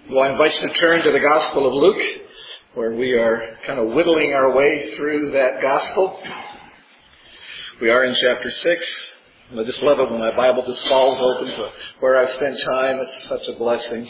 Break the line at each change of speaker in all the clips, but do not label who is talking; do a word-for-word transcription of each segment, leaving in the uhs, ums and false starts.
Well, I invite you to turn to the Gospel of Luke, where we are kind of whittling our way through that Gospel. We are in chapter six. And I just love it when my Bible just falls open to where I've spent time. It's such a blessing.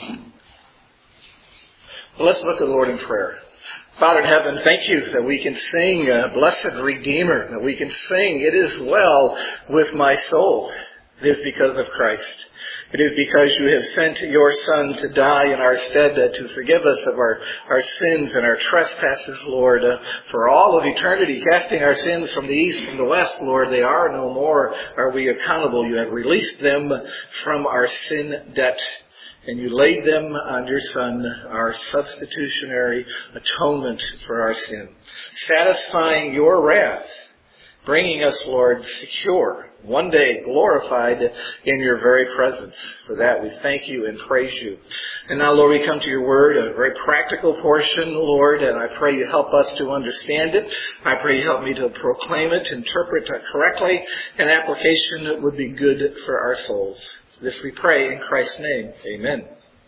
Well, let's look to the Lord in prayer. Father in heaven, thank you that we can sing, uh, Blessed Redeemer, that we can sing, It is well with my soul. It is because of Christ. It is because you have sent your Son to die in our stead uh, to forgive us of our, our sins and our trespasses, Lord. Uh, for all of eternity, casting our sins from the east and the west, Lord, they are no more. Are we accountable? You have released them from our sin debt. And you laid them on your Son, our substitutionary atonement for our sin. Satisfying your wrath, bringing us, Lord, secure, one day glorified in your very presence. For that we thank you and praise you. And now, Lord, we come to your word, a very practical portion, Lord, and I pray you help us to understand it. I pray you help me to proclaim it, interpret it correctly, and application that would be good for our souls. This we pray in Christ's name. Amen.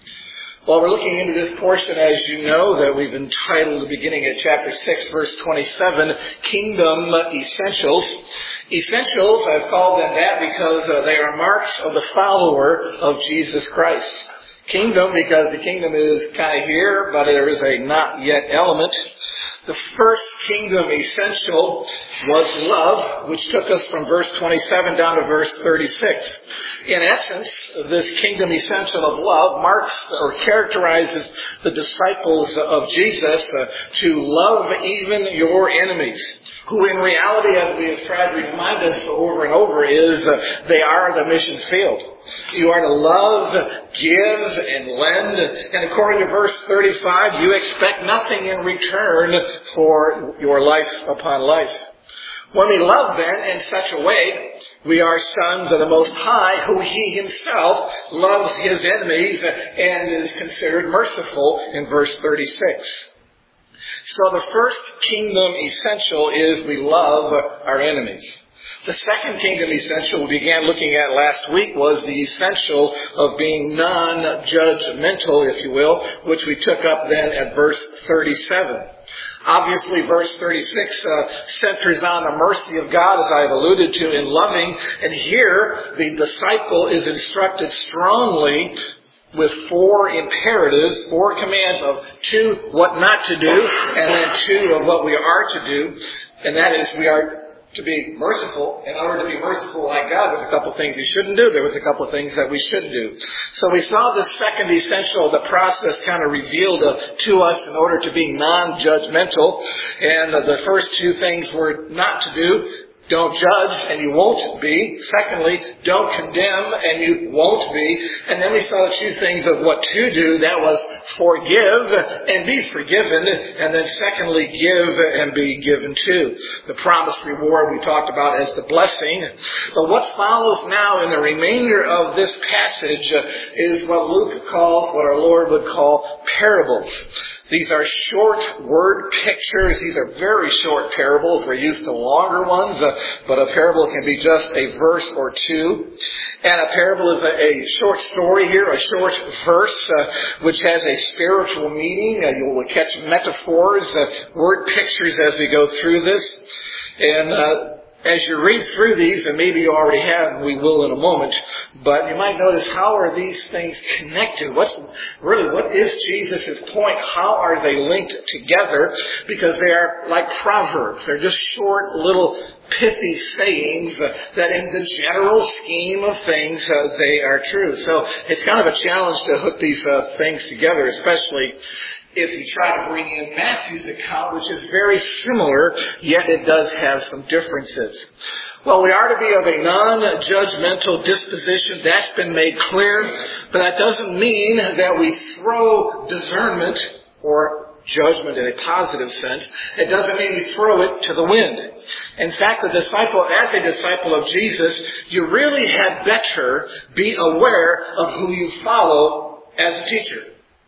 Well, we're looking into this portion, as you know, that we've entitled the beginning of chapter six, verse twenty-seven, Kingdom Essentials. Essentials, I've called them that because uh, they are marks of the follower of Jesus Christ. Kingdom, because the kingdom is kind of here, but there is a not yet element. The first kingdom essential was love, which took us from verse twenty-seven down to verse thirty-six. In essence, this kingdom essential of love marks or characterizes the disciples of Jesus uh, to love even your enemies, who in reality, as we have tried to remind us over and over, is uh, they are the mission field. You are to love, give, and lend. And according to verse thirty-five, you expect nothing in return for your life upon life. When we love then in such a way, we are sons of the Most High, who He Himself loves His enemies and is considered merciful in verse thirty-six. So the first kingdom essential is we love our enemies. The second kingdom essential we began looking at last week was the essential of being non-judgmental, if you will, which we took up then at verse thirty-seven. Obviously, verse thirty-six uh, centers on the mercy of God, as I have alluded to, in loving. And here, the disciple is instructed strongly with four imperatives, four commands of two, what not to do, and then two of what we are to do. And that is, we are to be merciful. In order to be merciful like God, there's a couple things we shouldn't do. There was a couple things that we should do. So we saw the second essential, the process kind of revealed uh, to us in order to be non-judgmental. And uh, the first two things were not to do. Don't judge, and you won't be. Secondly, don't condemn, and you won't be. And then we saw the two things of what to do. That was forgive and be forgiven. And then secondly, give and be given to. The promised reward we talked about as the blessing. But what follows now in the remainder of this passage is what Luke calls, what our Lord would call parables. These are short word pictures. These are very short parables. We're used to longer ones, uh, but a parable can be just a verse or two. And a parable is a, a short story here, a short verse, uh, which has a spiritual meaning. Uh, you will catch metaphors, uh, word pictures as we go through this. And uh as you read through these, and maybe you already have, and we will in a moment, but you might notice, how are these things connected? What's really, what is Jesus' point? How are they linked together? Because they are like proverbs. They're just short, little, pithy sayings uh, that in the general scheme of things, uh, they are true. So it's kind of a challenge to hook these uh, things together, especially if you try to bring in Matthew's account, which is very similar, yet it does have some differences. Well, we are to be of a non-judgmental disposition. That's been made clear. But that doesn't mean that we throw discernment or judgment in a positive sense. It doesn't mean we throw it to the wind. In fact, the disciple, as a disciple of Jesus, you really had better be aware of who you follow as a teacher.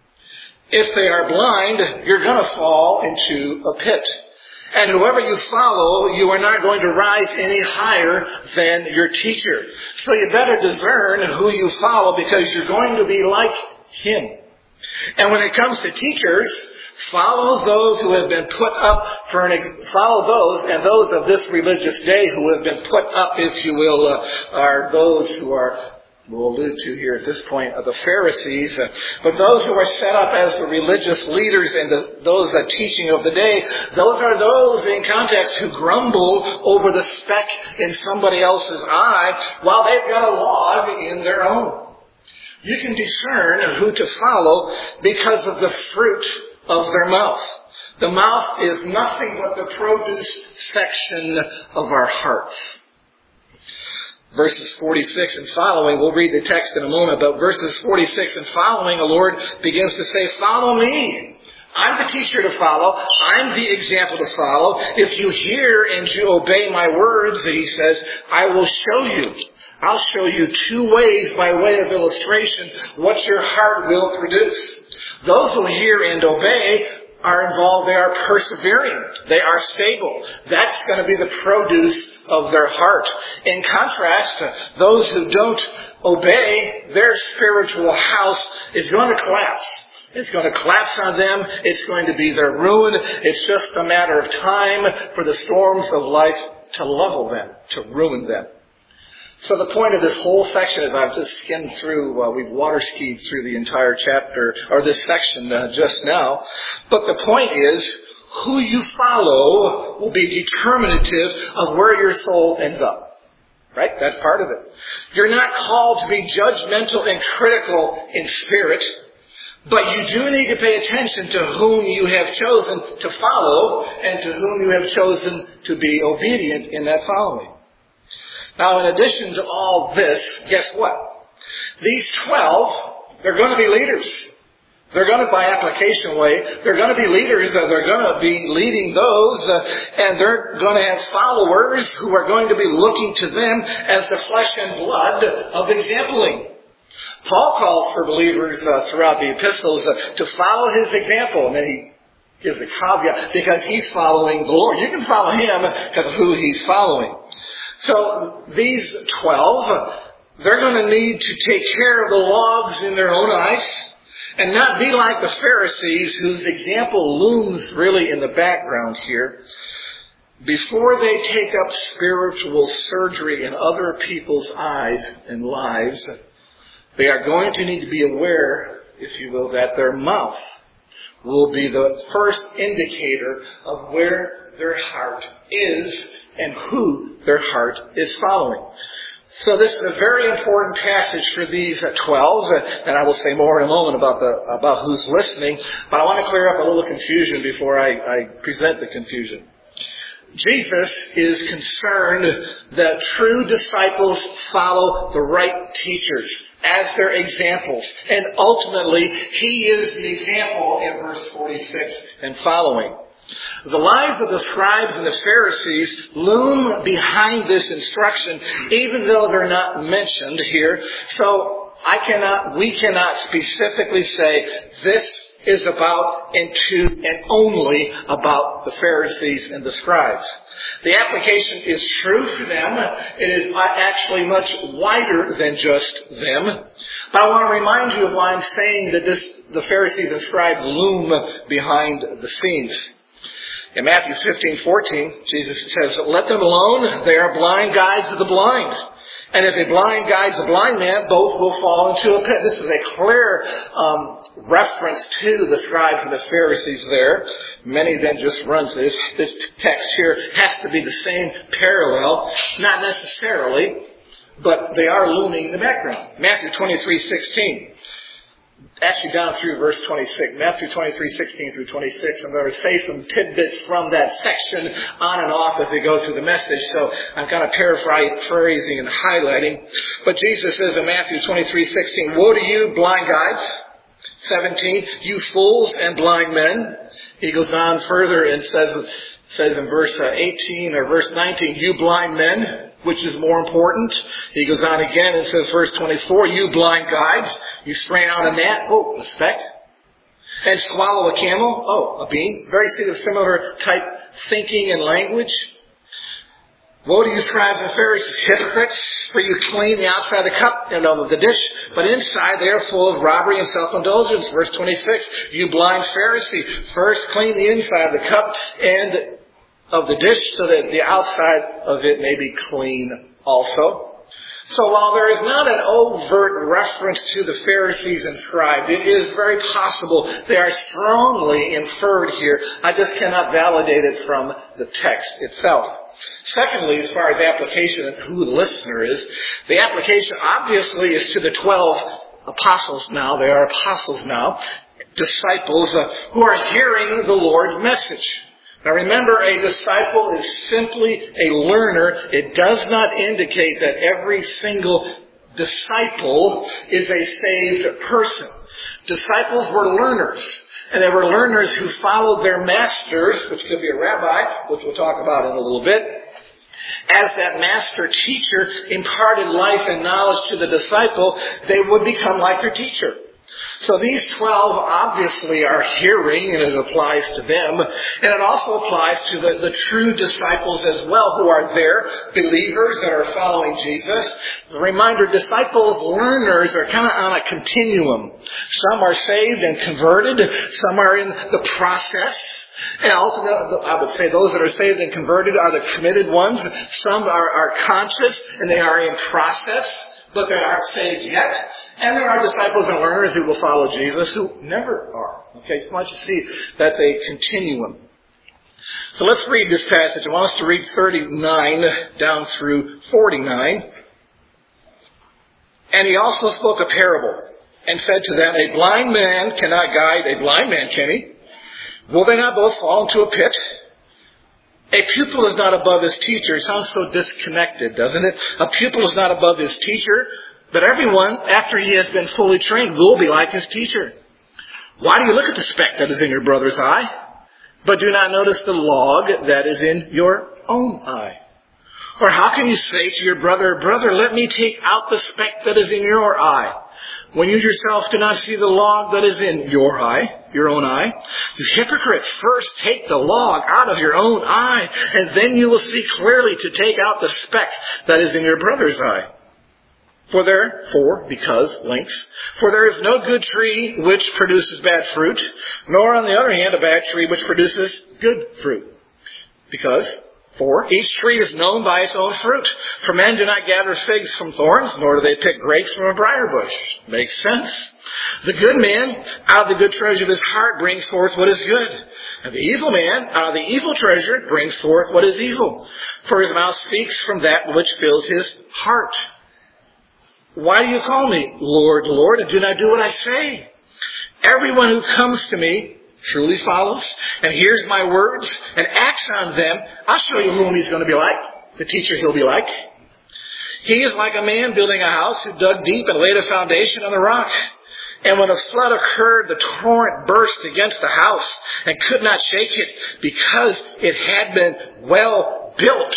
If they are blind, you're going to fall into a pit. And whoever you follow, you are not going to rise any higher than your teacher. So you better discern who you follow, because you're going to be like him. And when it comes to teachers, follow those who have been put up for an, ex- follow those, and those of this religious day who have been put up, if you will, uh, are those who are, we'll allude to here at this point, of the Pharisees. Uh, but those who are set up as the religious leaders and the, those uh, teaching of the day, those are those in context who grumble over the speck in somebody else's eye while they've got a log in their own. You can discern who to follow because of the fruit of their mouth. The mouth is nothing but the produce section of our hearts. Verses forty-six and following, we'll read the text in a moment, but verses forty-six and following, the Lord begins to say, follow me. I'm the teacher to follow. I'm the example to follow. If you hear and you obey my words, he says, I will show you. I'll show you two ways by way of illustration what your heart will produce. Those who hear and obey are involved. They are persevering. They are stable. That's going to be the produce of their heart. In contrast, those who don't obey, their spiritual house is going to collapse. It's going to collapse on them. It's going to be their ruin. It's just a matter of time for the storms of life to level them, to ruin them. So the point of this whole section is I've just skimmed through, uh, we've water skied through the entire chapter, or this section uh, just now. But the point is, who you follow will be determinative of where your soul ends up. Right? That's part of it. You're not called to be judgmental and critical in spirit, but you do need to pay attention to whom you have chosen to follow and to whom you have chosen to be obedient in that following. Now, in addition to all this, guess what? These twelve, they're going to be leaders. They're going to, by application way, they're going to be leaders. Uh, they're going to be leading those, uh, and they're going to have followers who are going to be looking to them as the flesh and blood of exampling. Paul calls for believers uh, throughout the epistles uh, to follow his example, and then he gives a caveat because he's following the Lord. You can follow him because of who he's following. So these twelve, they're going to need to take care of the logs in their own eyes and not be like the Pharisees, whose example looms really in the background here. Before they take up spiritual surgery in other people's eyes and lives, they are going to need to be aware, if you will, that their mouth will be the first indicator of where their heart is and who their heart is following. So this is a very important passage for these twelve, and I will say more in a moment about the about who's listening, but I want to clear up a little confusion before I, I present the confusion. Jesus is concerned that true disciples follow the right teachers as their examples. And ultimately, he is the example in verse forty-six and following. The lies of the scribes and the Pharisees loom behind this instruction, even though they're not mentioned here. So I cannot, we cannot specifically say this is about and to and only about the Pharisees and the scribes. The application is true for them. It is actually much wider than just them. But I want to remind you of why I'm saying that this, the Pharisees and scribes loom behind the scenes. In Matthew fifteen fourteen, Jesus says, let them alone. They are blind guides of the blind. And if a blind guides a blind man, both will fall into a pit. This is a clear um, reference to the scribes and the Pharisees there. Many then just runs this. This text here has to be the same parallel. Not necessarily, but they are looming in the background. Matthew twenty-three sixteen. Actually down through verse twenty-six. Matthew twenty-three sixteen through twenty-six. I'm going to say some tidbits from that section on and off as we go through the message. So I'm kind of paraphrasing and highlighting. But Jesus says in Matthew twenty-three sixteen, woe to you, blind guides. seventeen, you fools and blind men. He goes on further and says, says in verse eighteen or verse nineteen, you blind men. Which is more important? He goes on again and says, verse twenty-four, you blind guides, you strain out a gnat, oh, a speck, and swallow a camel, oh, a bean. Very similar type thinking and language. Woe to you, scribes and Pharisees, hypocrites, for you clean the outside of the cup and of the dish, but inside they are full of robbery and self-indulgence. Verse twenty-six, you blind Pharisee, first clean the inside of the cup and of the dish, so that the outside of it may be clean also. So while there is not an overt reference to the Pharisees and scribes, it is very possible they are strongly inferred here. I just cannot validate it from the text itself. Secondly, as far as application and who the listener is, the application obviously is to the twelve apostles now. They are apostles now, disciples uh, who are hearing the Lord's message. Now remember, a disciple is simply a learner. It does not indicate that every single disciple is a saved person. Disciples were learners. And they were learners who followed their masters, which could be a rabbi, which we'll talk about in a little bit. As that master teacher imparted life and knowledge to the disciple, they would become like their teacher. So these twelve obviously are hearing, and it applies to them. And it also applies to the, the true disciples as well, who are there, believers that are following Jesus. As a reminder, disciples, learners are kind of on a continuum. Some are saved and converted. Some are in the process. And ultimately, I would say those that are saved and converted are the committed ones. Some are, are conscious and they are in process, but they aren't saved yet. And there are disciples and learners who will follow Jesus who never are. Okay, so I want you to see that's a continuum. So let's read this passage. I want us to read thirty-nine down through forty-nine. And he also spoke a parable and said to them, a blind man cannot guide a blind man, can he? Will they not both fall into a pit? A pupil is not above his teacher. It sounds so disconnected, doesn't it? A pupil is not above his teacher, but everyone, after he has been fully trained, will be like his teacher. Why do you look at the speck that is in your brother's eye, but do not notice the log that is in your own eye? Or how can you say to your brother, brother, let me take out the speck that is in your eye, when you yourself do not see the log that is in your eye, your own eye? You hypocrite, first take the log out of your own eye, and then you will see clearly to take out the speck that is in your brother's eye. For there, for, because, links, for there is no good tree which produces bad fruit, nor on the other hand a bad tree which produces good fruit. Because, for, each tree is known by its own fruit. For men do not gather figs from thorns, nor do they pick grapes from a briar bush. Makes sense. The good man, out of the good treasure of his heart, brings forth what is good. And the evil man, out of the evil treasure, brings forth what is evil. For his mouth speaks from that which fills his heart. Why do you call me Lord, Lord, and do not do what I say? Everyone who comes to me truly follows and hears my words and acts on them. I'll show you whom he's going to be like, the teacher he'll be like. He is like a man building a house who dug deep and laid a foundation on the rock. And when a flood occurred, the torrent burst against the house and could not shake it because it had been well built.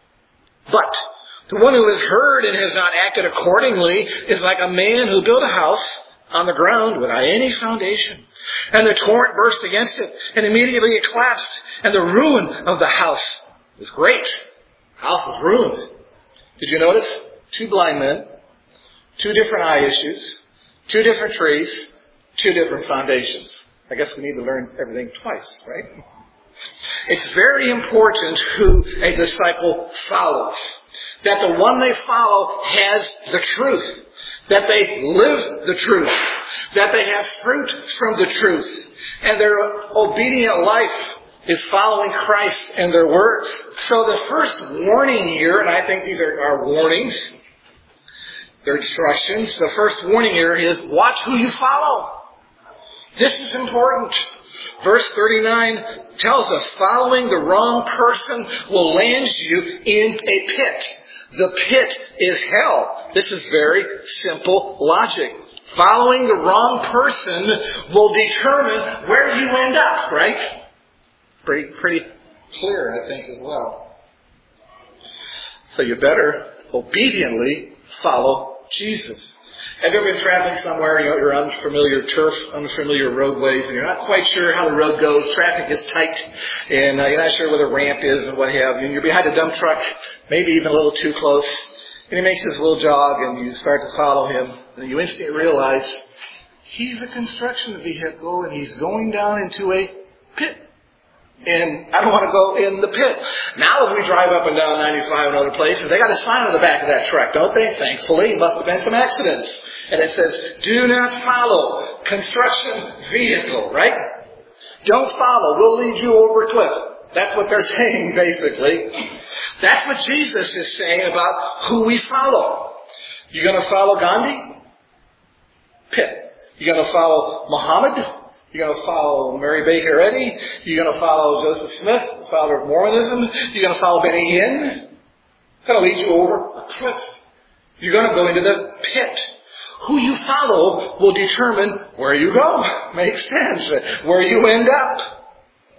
But the one who has heard and has not acted accordingly is like a man who built a house on the ground without any foundation. And the torrent burst against it, and immediately it collapsed, and the ruin of the house was great. The house was ruined. Did you notice? Two blind men, two different eye issues, two different trees, two different foundations. I guess we need to learn everything twice, right? It's very important who a disciple follows. That the one they follow has the truth. That they live the truth. That they have fruit from the truth. And their obedient life is following Christ and their words. So the first warning here, and I think these are, are warnings, they're instructions. The first warning here is watch who you follow. This is important. Verse thirty-nine tells us following the wrong person will land you in a pit. The pit is hell. This is very simple logic. Following the wrong person will determine where you end up, right? Pretty, pretty clear, I think, as well. So you better obediently follow Jesus. Have you ever been traveling somewhere, you know, you're on unfamiliar turf, unfamiliar roadways, and you're not quite sure how the road goes, traffic is tight, and uh, you're not sure where the ramp is and what have you, and you're behind a dump truck, maybe even a little too close, and he makes this little jog, and you start to follow him, and you instantly realize he's a construction vehicle, and he's going down into a pit. And I don't want to go in the pit. Now as we drive up and down ninety-five and other places, they got a sign on the back of that truck, don't they? Thankfully, it must have been some accidents. And it says, do not follow construction vehicle, right? Don't follow. We'll lead you over a cliff. That's what they're saying, basically. That's what Jesus is saying about who we follow. You're going to follow Gandhi? Pit. You're going to follow Muhammad? You're going to follow Mary Baker Eddy? You're going to follow Joseph Smith, the founder of Mormonism? You're going to follow Benny Hinn? Going to lead you over a cliff. You're going to go into the pit. Who you follow will determine where you go. Makes sense. Where you end up.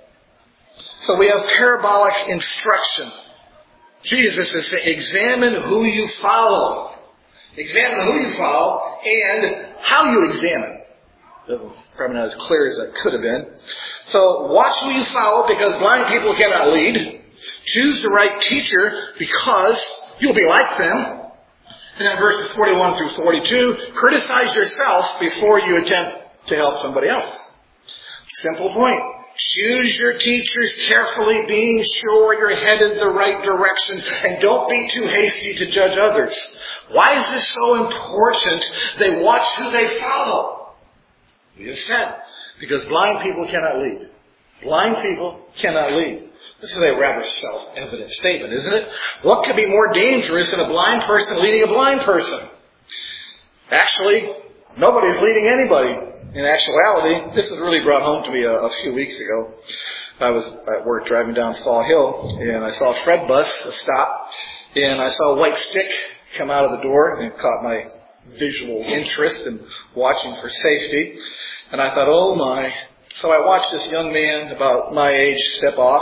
So we have parabolic instruction. Jesus is saying, examine who you follow. Examine who you follow and how you examine. Probably not as clear as that could have been. So watch who you follow because blind people cannot lead. Choose the right teacher because you'll be like them. And then verses forty-one through forty-two, criticize yourself before you attempt to help somebody else. Simple point. Choose your teachers carefully, being sure you're headed the right direction, and don't be too hasty to judge others. Why is this so important? They watch who they follow. We have said, because blind people cannot lead. Blind people cannot lead. This is a rather self-evident statement, isn't it? What could be more dangerous than a blind person leading a blind person? Actually, nobody's leading anybody. In actuality, this was really brought home to me a, a few weeks ago. I was at work driving down Fall Hill, and I saw a Fred bus stop, and I saw a white stick come out of the door, and it caught my visual interest in watching for safety. And I thought, oh my. So I watched this young man about my age step off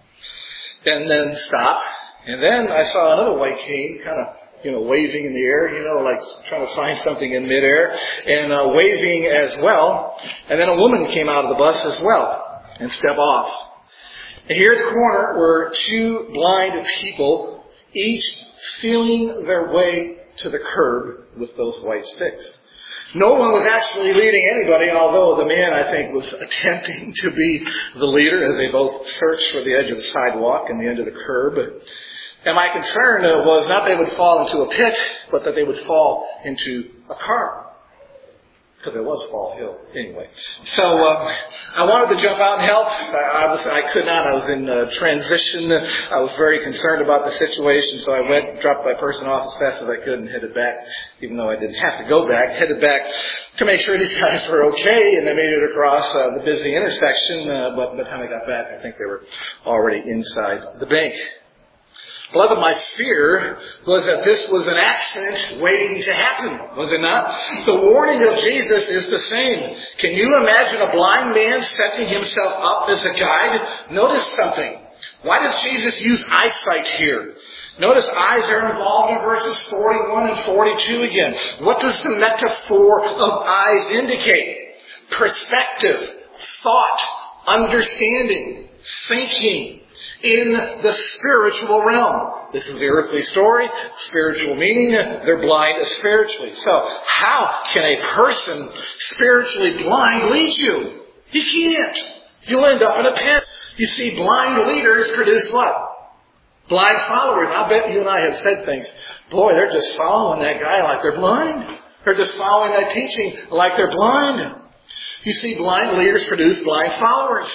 and then stop. And then I saw another white cane kind of, you know, waving in the air, you know, like trying to find something in midair and uh, waving as well. And then a woman came out of the bus as well and stepped off. And here at the corner were two blind people, each feeling their way to the curb with those white sticks. No one was actually leading anybody, although the man, I think, was attempting to be the leader as they both searched for the edge of the sidewalk and the end of the curb. And my concern was not they would fall into a pit, but that they would fall into a car. Because it was Fall Hill, anyway. So uh, I wanted to jump out and help. I, I, was, I could not. I was in uh, transition. I was very concerned about the situation, so I went, dropped my person off as fast as I could and headed back, even though I didn't have to go back, headed back to make sure these guys were okay, and they made it across uh, the busy intersection. Uh, but by the time I got back, I think they were already inside the bank. Beloved, my fear was that this was an accident waiting to happen, was it not? The warning of Jesus is the same. Can you imagine a blind man setting himself up as a guide? Notice something. Why does Jesus use eyesight here? Notice eyes are involved in verses forty-one and forty-two again. What does the metaphor of eyes indicate? Perspective, thought, understanding, thinking. In the spiritual realm. This is the earthly story, spiritual meaning, they're blind spiritually. So, how can a person spiritually blind lead you? He can't. You'll end up in a pit. You see, blind leaders produce what? Blind followers. I bet you and I have said things. Boy, they're just following that guy like they're blind. They're just following that teaching like they're blind. You see, blind leaders produce blind followers.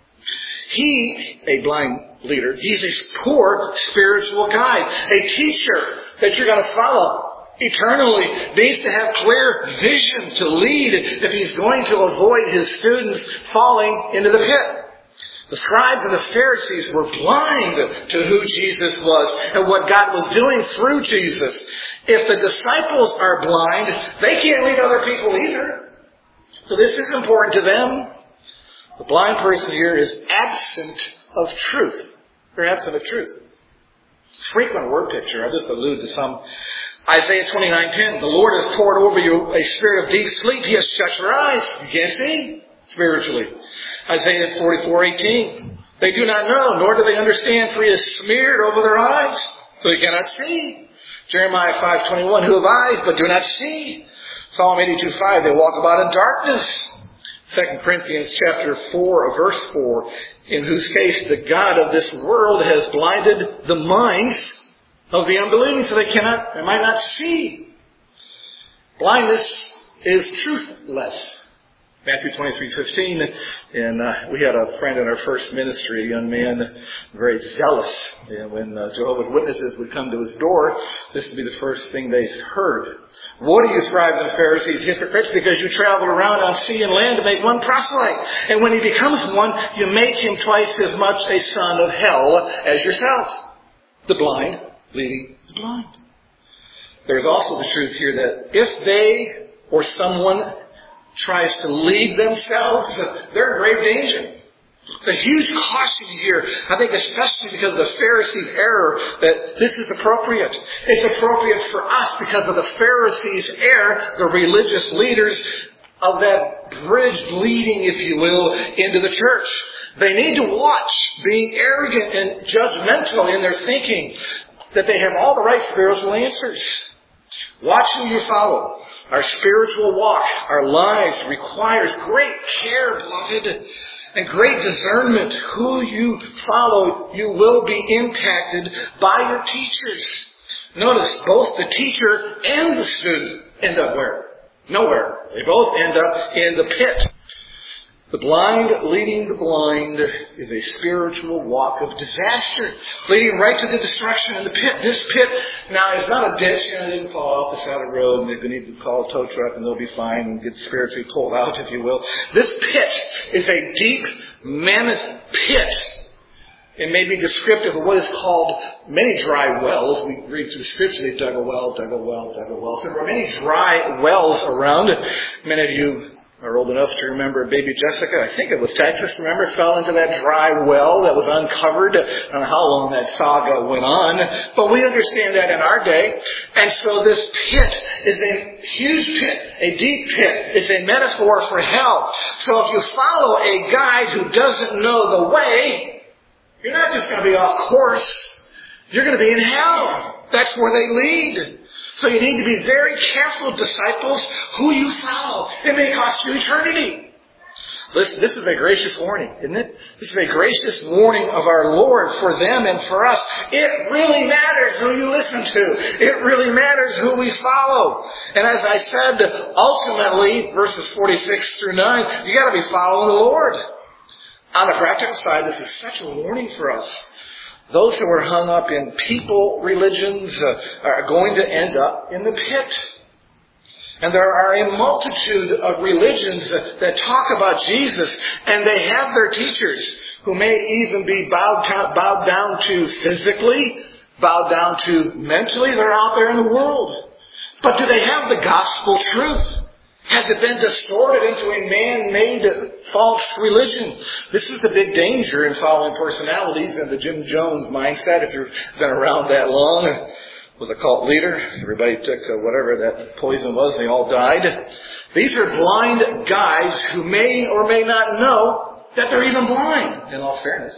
He, a blind leader, he's a poor spiritual guide. A teacher that you're going to follow eternally needs to have clear vision to lead if he's going to avoid his students falling into the pit. The scribes and the Pharisees were blind to who Jesus was and what God was doing through Jesus. If the disciples are blind, they can't lead other people either. So this is important to them. The blind person here is absent of truth. They're absent of truth. Frequent word picture. I'll just allude to some Isaiah twenty-nine ten, the Lord has poured over you a spirit of deep sleep. He has shut your eyes. You can't see spiritually. Isaiah forty-four eighteen, they do not know, nor do they understand, for He has smeared over their eyes, so they cannot see. Jeremiah five twenty-one, who have eyes but do not see. Psalm eighty-two five, they walk about in darkness. Second Corinthians chapter four, verse four, in whose case the God of this world has blinded the minds of the unbelieving, so they cannot, they might not see. Blindness is truthless. Matthew twenty-three fifteen, and uh, we had a friend in our first ministry, a young man, very zealous. And when uh, Jehovah's Witnesses would come to his door, this would be the first thing they heard. Woe to you, scribes and Pharisees, hypocrites, because you travel around on sea and land to make one proselyte. And when he becomes one, you make him twice as much a son of hell as yourselves. The blind leading the blind. There is also the truth here that if they or someone tries to lead themselves, they're in grave danger. The huge caution here, I think especially because of the Pharisees' error, that this is appropriate. It's appropriate for us because of the Pharisees' error, the religious leaders of that bridge leading, if you will, into the church. They need to watch being arrogant and judgmental in their thinking, that they have all the right spiritual answers. Watch who you follow. Our spiritual walk, our lives requires great care, beloved, and great discernment. Who you follow, you will be impacted by your teachers. Notice, both the teacher and the student end up where? Nowhere. They both end up in the pit. The blind leading the blind is a spiritual walk of disaster, leading right to the destruction in the pit. This pit now is not a ditch, and it didn't fall off the side of the road, and they need to call a tow truck, and they'll be fine and get spiritually pulled out, if you will. This pit is a deep, mammoth pit. It may be descriptive of what is called many dry wells. We read through the scripture, they dug a well, dug a well, dug a well. So there are many dry wells around. Many of you are old enough to remember baby Jessica, I think it was Texas, remember, fell into that dry well that was uncovered. I don't know how long that saga went on, but we understand that in our day. And so this pit is a huge pit, a deep pit. It's a metaphor for hell. So if you follow a guide who doesn't know the way, you're not just going to be off course. You're going to be in hell. That's where they lead. So you need to be very careful, disciples, who you follow. It may cost you eternity. Listen, this is a gracious warning, isn't it? This is a gracious warning of our Lord for them and for us. It really matters who you listen to. It really matters who we follow. And as I said, ultimately, verses forty-six through nine, you got to be following the Lord. On the practical side, this is such a warning for us. Those who are hung up in people religions uh, are going to end up in the pit. And there are a multitude of religions that, that talk about Jesus, and they have their teachers who may even be bowed, to, bowed down to physically, bowed down to mentally. They're out there in the world. But do they have the gospel truth? Has it been distorted into a man-made false religion? This is the big danger in following personalities and the Jim Jones mindset. If you've been around that long, was a cult leader. Everybody took uh, whatever that poison was, and they all died. These are blind guides who may or may not know that they're even blind, in all fairness.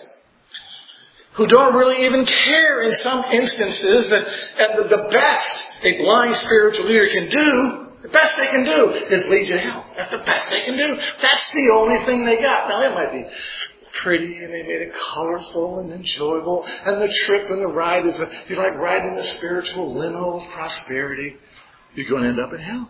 Who don't really even care in some instances. That, and the, the best a blind spiritual leader can do, the best they can do is lead you to hell. That's the best they can do. That's the only thing they got. Now, it might be pretty, and they made it colorful and enjoyable, and the trip and the ride is, a, you're like riding the spiritual limo of prosperity. You're going to end up in hell.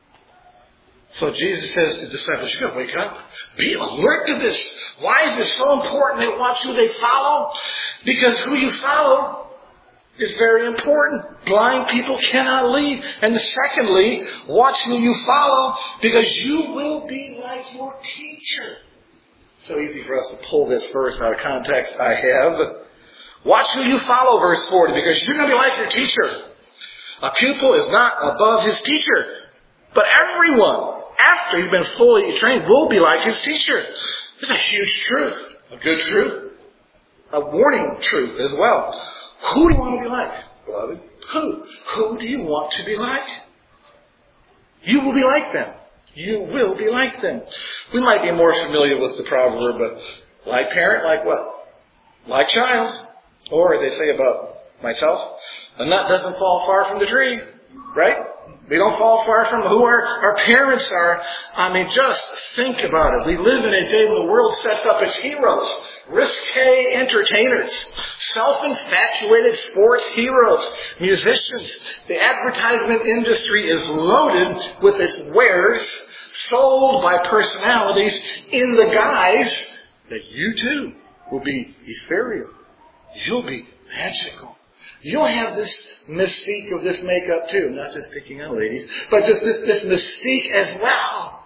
So Jesus says to the disciples, you've got to wake up. Be alert to this. Why is this so important? They watch who they follow. Because who you follow is very important. Blind people cannot lead. And secondly, watch who you follow, because you will be like your teacher. So easy for us to pull this verse out of context. I have. Watch who you follow, verse forty, because you're going to be like your teacher. A pupil is not above his teacher, but everyone, after he's been fully trained, will be like his teacher. This is a huge truth, a good truth, a warning truth as well. Who do you want to be like? beloved. Who? Who do you want to be like? You will be like them. You will be like them. We might be more familiar with the proverb, but like parent, like what? Like child. Or they say about myself, a nut doesn't fall far from the tree, right? We don't fall far from who our, our parents are. I mean, just think about it. We live in a day when the world sets up its heroes, risque entertainers, self-infatuated sports heroes, musicians. The advertisement industry is loaded with its wares sold by personalities in the guise that you too will be ethereal. You'll be magical. You'll have this mystique of this makeup too. Not just picking on ladies, but just this, this mystique as well.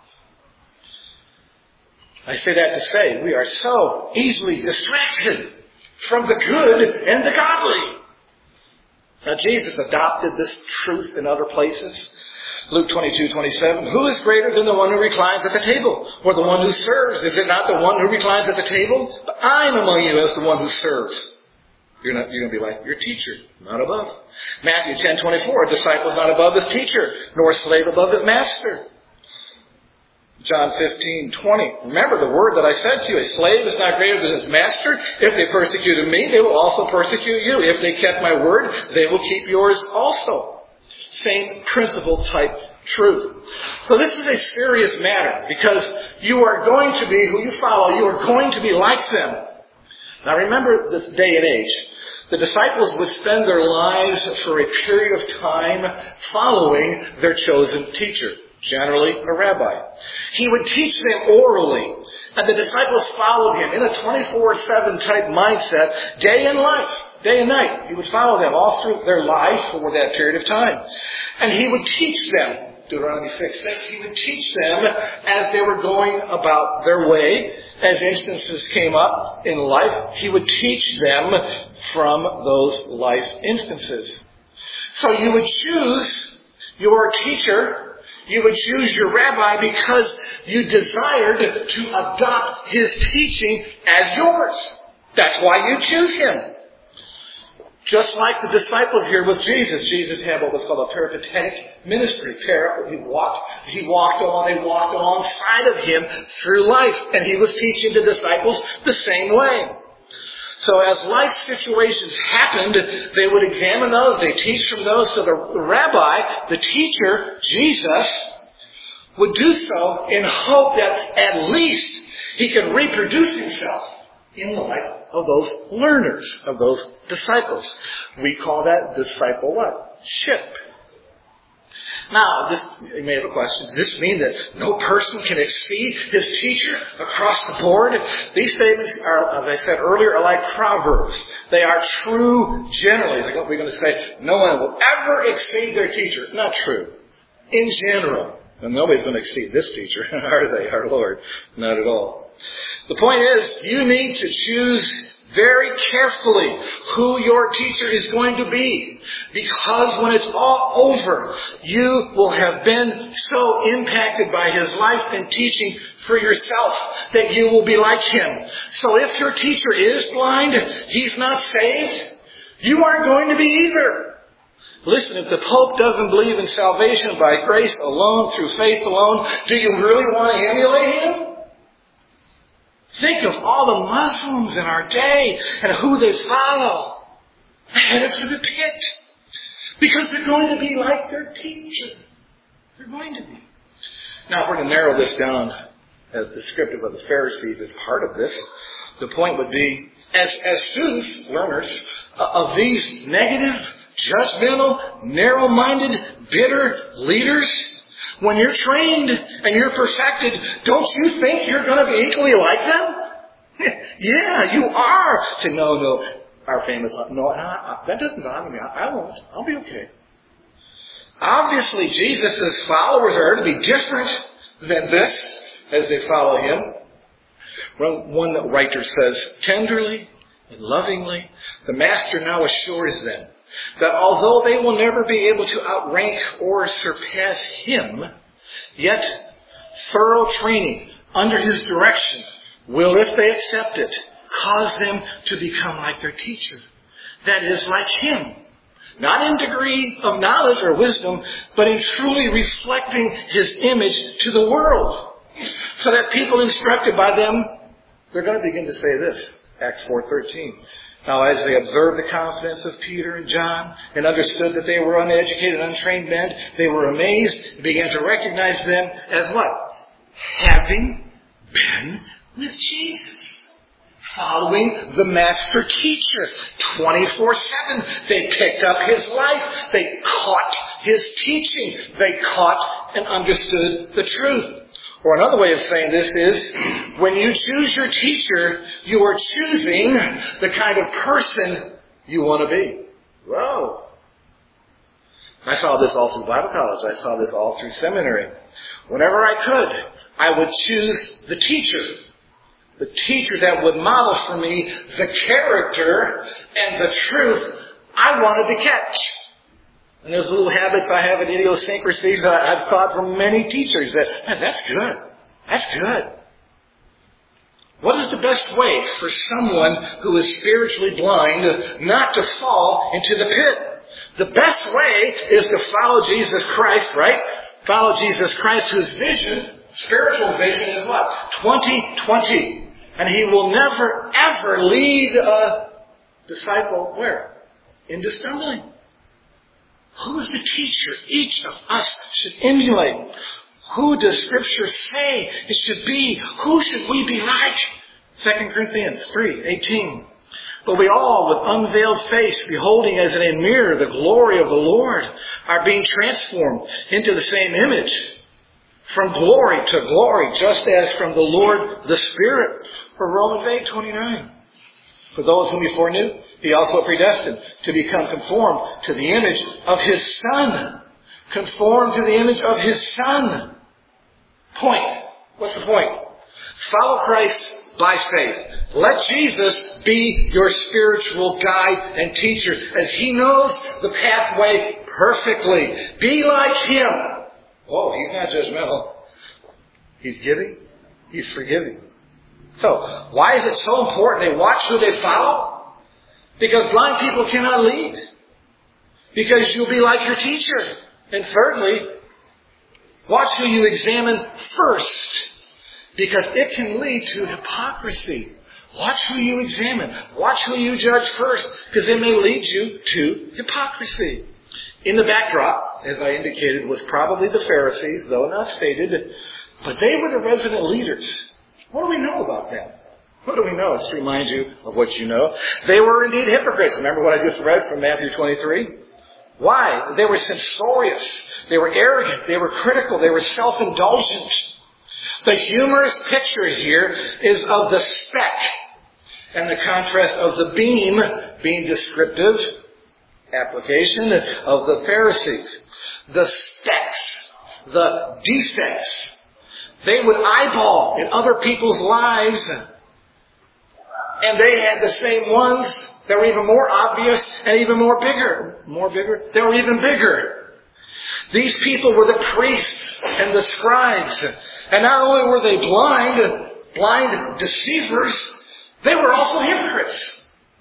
I say that to say we are so easily distracted from the good and the godly. Now Jesus adopted this truth in other places. Luke twenty-two twenty-seven. Who is greater than the one who reclines at the table, or the one who serves? Is it not the one who reclines at the table? But I am among you as the one who serves. You're not, you're going to be like your teacher, not above. Matthew ten twenty-four, a disciple is not above his teacher, nor a slave above his master. John fifteen twenty. Remember the word that I said to you, a slave is not greater than his master. If they persecuted me, they will also persecute you. If they kept my word, they will keep yours also. Same principle type truth. So this is a serious matter because you are going to be who you follow. You are going to be like them. Now remember this day and age. The disciples would spend their lives for a period of time following their chosen teacher, generally a rabbi. He would teach them orally, and the disciples followed him in a twenty-four seven type mindset, day and life, day and night. He would follow them all through their life for that period of time. And he would teach them, Deuteronomy six six, he would teach them as they were going about their way. As instances came up in life, he would teach them from those life instances. So you would choose your teacher, you would choose your rabbi because you desired to adopt his teaching as yours. That's why you choose him. Just like the disciples here with Jesus. Jesus had what was called a peripatetic ministry. He walked, he walked along, they walked alongside of him through life. And he was teaching the disciples the same way. So as life situations happened, they would examine those, they teach from those. So the rabbi, the teacher, Jesus, would do so in hope that at least he could reproduce himself in the life of those learners, of those disciples. We call that disciple what? Ship. Now, this, you may have a question. Does this mean that no person can exceed his teacher across the board? These statements are, as I said earlier, are like proverbs. They are true generally. Like what we're going to say, no one will ever exceed their teacher. Not true. In general. And nobody's going to exceed this teacher, are they, our Lord? Not at all. The point is, you need to choose very carefully who your teacher is going to be. Because when it's all over, you will have been so impacted by his life and teaching for yourself that you will be like him. So if your teacher is blind, he's not saved, you aren't going to be either. Listen, if the Pope doesn't believe in salvation by grace alone, through faith alone, do you really want to emulate him? Think of all the Muslims in our day and who they follow. They're headed for the pit. Because they're going to be like their teacher. They're going to be. Now, if we're going to narrow this down as descriptive of the Pharisees as part of this, the point would be, as, as students, learners, uh, of these negative, judgmental, narrow-minded, bitter leaders, when you're trained and you're perfected, don't you think you're going to be equally like them? Yeah, you are. Say, no, no, our famous, no, I, I, that doesn't bother me. I, I won't. I'll be okay. Obviously, Jesus' followers are to be different than this as they follow him. Well, one writer says, tenderly and lovingly, the Master now assures them that although they will never be able to outrank or surpass him, yet thorough training under his direction will, if they accept it, cause them to become like their teacher. That is, like him. Not in degree of knowledge or wisdom, but in truly reflecting His image to the world. So that people instructed by them, they're going to begin to say this, Acts four thirteen. Now as they observed the confidence of Peter and John and understood that they were uneducated, untrained men, they were amazed and began to recognize them as what? Having been with Jesus. Following the master teacher twenty-four seven. They picked up his life. They caught his teaching. They caught and understood the truth. Or another way of saying this is, when you choose your teacher, you are choosing the kind of person you want to be. Whoa. I saw this all through Bible college. I saw this all through seminary. Whenever I could, I would choose the teacher. The teacher that would model for me the character and the truth I wanted to catch. And those little habits I have and idiosyncrasies that I've thought from many teachers that, man, that's good. That's good. What is the best way for someone who is spiritually blind not to fall into the pit? The best way is to follow Jesus Christ, right? Follow Jesus Christ, whose vision, spiritual vision is what? twenty twenty. And He will never, ever lead a disciple where? Into stumbling. Who's the teacher each of us should emulate? Who does Scripture say it should be? Who should we be like? Second Corinthians three eighteen. But we all, with unveiled face, beholding as in a mirror the glory of the Lord, are being transformed into the same image, from glory to glory, just as from the Lord the Spirit. For Romans eight twenty-nine. For those whom He foreknew, He also predestined to become conformed to the image of His Son. Conformed to the image of His Son. Point. What's the point? Follow Christ by faith. Let Jesus be your spiritual guide and teacher, as He knows the pathway perfectly. Be like Him. Oh, He's not judgmental. He's giving. He's forgiving. So, why is it so important they watch who they follow? Because blind people cannot lead. Because you'll be like your teacher. And thirdly, watch who you examine first. Because it can lead to hypocrisy. Watch who you examine. Watch who you judge first. Because it may lead you to hypocrisy. In the backdrop, as I indicated, was probably the Pharisees, though not stated. But they were the resident leaders. What do we know about them? What do we know? Just to remind you of what you know. They were indeed hypocrites. Remember what I just read from Matthew twenty-three? Why? They were censorious. They were arrogant. They were critical. They were self-indulgent. The humorous picture here is of the speck and the contrast of the beam being descriptive application of the Pharisees. The specks, the defects, they would eyeball in other people's lives, and they had the same ones that were even more obvious and even more bigger. More bigger? They were even bigger. These people were the priests and the scribes. And not only were they blind, blind deceivers, they were also hypocrites.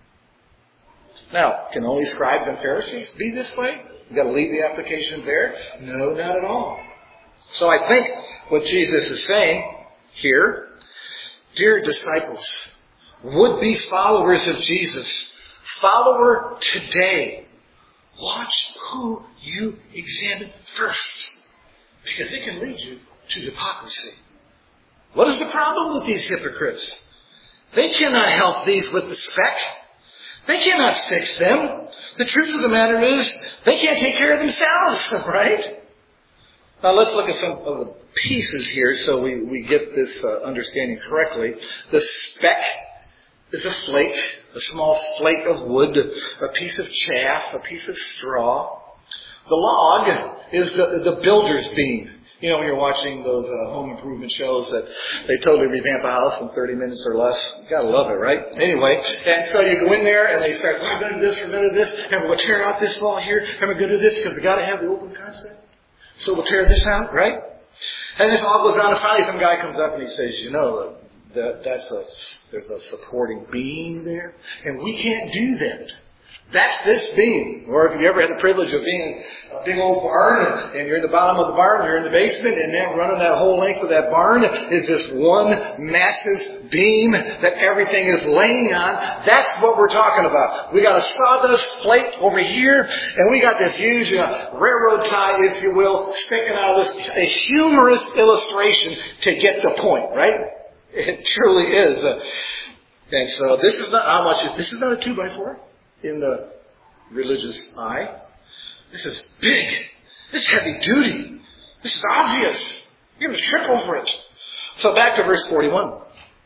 Now, can only scribes and Pharisees be this way? You've got to leave the application there? No, not at all. So I think what Jesus is saying here, dear disciples, would-be followers of Jesus, follower today, watch who you examine first, because it can lead you to hypocrisy. What is the problem with these hypocrites? They cannot help these with the speck. They cannot fix them. The truth of the matter is, they can't take care of themselves, right? Now let's look at some of the pieces here so we, we get this uh, understanding correctly. The speck is a flake, a small flake of wood, a piece of chaff, a piece of straw. The log is the, the builder's beam. You know, when you're watching those uh, home improvement shows that they totally revamp a house in thirty minutes or less. You gotta love it, right? Anyway, and so you go in there and they start, well, we're going to do this, we're going to do this, and we're going to tear out this wall here, and we're going to do this because we got to have the open concept. So we'll tear this out, right? And this all goes on, and finally some guy comes up and he says, you know, that, that's a, there's a supporting beam there, and we can't do that. That's this beam. Or if you ever had the privilege of being in a big old barn and you're in the bottom of the barn, you're in the basement, and then running that whole length of that barn is this one massive beam that everything is laying on. That's what we're talking about. We got a sawdust plate over here, and we got this huge uh, railroad tie, if you will, sticking out of this, a humorous illustration to get the point, right? It truly is. Uh, and so this is not how much, this is not a two by four. In the religious eye. This is big. This is heavy duty. This is obvious. You're going to trip over it. So back to verse forty-one.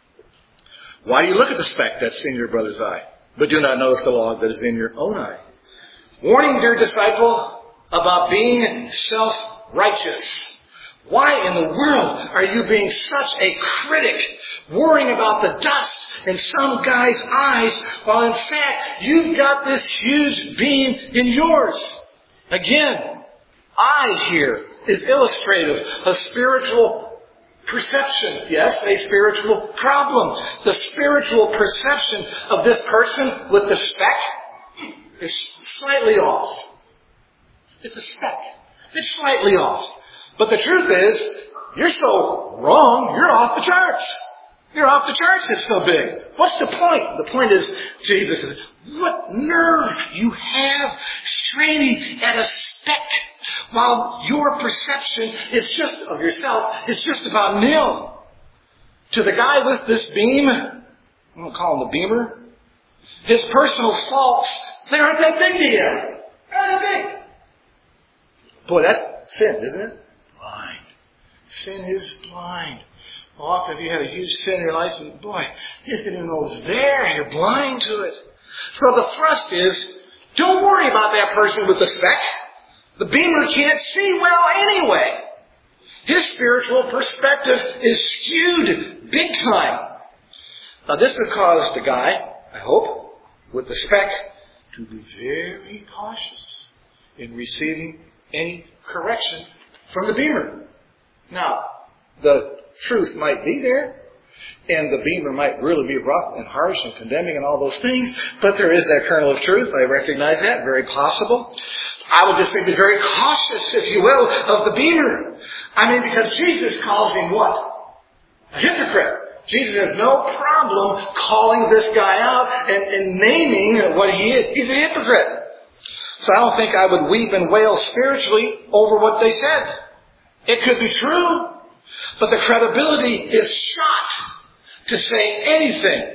Why do you look at the speck that's in your brother's eye, but do not notice the log that is in your own eye? Warning, dear disciple, about being self-righteous. Why in the world are you being such a critic, worrying about the dust in some guy's eyes, while in fact you've got this huge beam in yours? Again, eye here is illustrative of spiritual perception. Yes, a spiritual problem. The spiritual perception of this person with the speck is slightly off. It's a speck. It's slightly off. But the truth is, you're so wrong, you're off the charts. You're off the charts, it's so big. What's the point? The point is, Jesus says, what nerve you have straining at a speck while your perception is just of yourself, it's just about nil. To the guy with this beam, I'm going to call him the beamer, his personal faults, they aren't that big to him. They're not that big. Boy, that's sin, isn't it? Blind. Sin is blind. Often if you had a huge sin in your life, and boy, you just didn't even know it was there. You're blind to it. So the thrust is, don't worry about that person with the speck. The beamer can't see well anyway. His spiritual perspective is skewed big time. Now this would cause the guy, I hope, with the speck, to be very cautious in receiving any correction from the beamer. Now, the truth might be there, and the beamer might really be rough and harsh and condemning and all those things, but there is that kernel of truth. I recognize that. Very possible. I would just be very cautious, if you will, of the beamer. I mean, because Jesus calls him what? A hypocrite. Jesus has no problem calling this guy out and, and naming what he is. He's a hypocrite. So I don't think I would weep and wail spiritually over what they said. It could be true, but the credibility is shot to say anything.